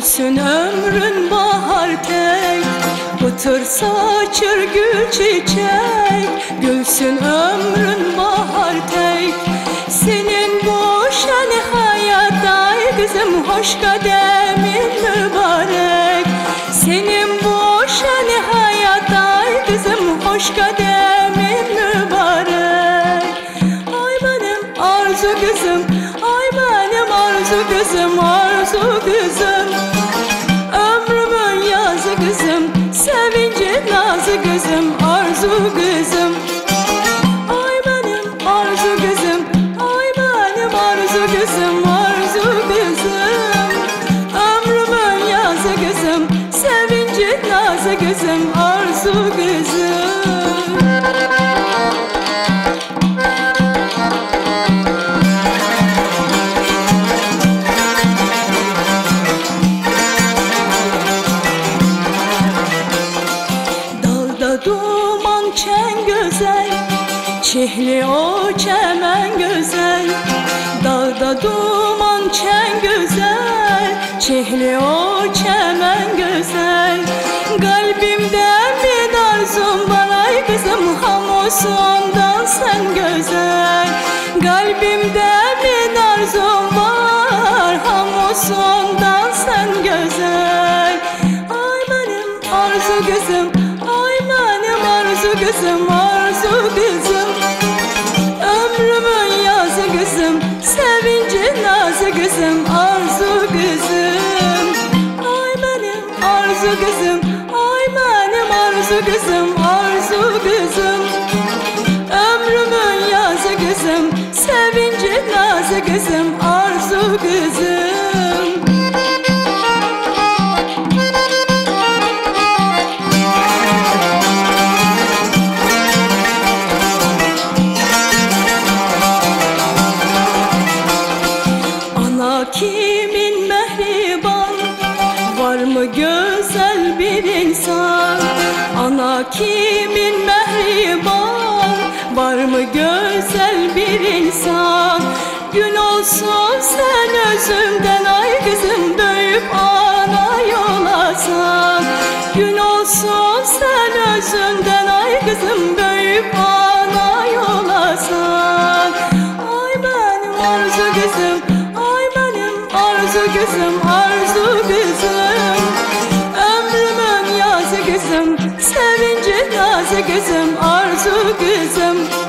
Gülsün ömrün bahar tek, pıtır saçır gül çiçek. Gülsün ömrün bahar tek, senin bu şen hayatta kızım hoş kademin mübarek. Senin bu şen hayatta kızım hoş kademin mübarek. Ay benim arzu kızım, ay benim arzu kızım, arzu kızım. Ömrümün yazı kızım, sevinci nazı kızım, arzu kızım. Ay benim arzu kızım, ay benim arzu kızım, arzu kızım. Ömrümün yazı kızım, sevinci nazı kızım, arzu kızım. Duman çen güzel, çihli o çemen güzel. Dağda duman çen güzel, çihli o çemen güzel. Kalbimde bir arzum var ay kızım, hamusundan sen güzel. Kalbimde bir arzum var, hamusundan sen güzel. Ay benim arzu kızım, arzu kızım, arzu kızım. Ömrümün yazı kızım, sevinci nazı kızım, arzu kızım. Ay benim arzu kızım, ay benim arzu kızım, arzu kızım. Ömrümün yazı kızım, sevinci nazı kızım, arzu kızım. Kimin mehriban, var mı güzel bir insan? Ana kimin mehriban, var mı güzel bir insan? Gün olsun sen özümden ay kızım, döyüp ana yolasan. Gün olsun sen özümden ay kızım, döyüp ana yolasan. Ay benim arzu kızım, arzu kızım, arzu kızım. Ömrümün yazı kızım, sevinci nazı kızım, arzu kızım.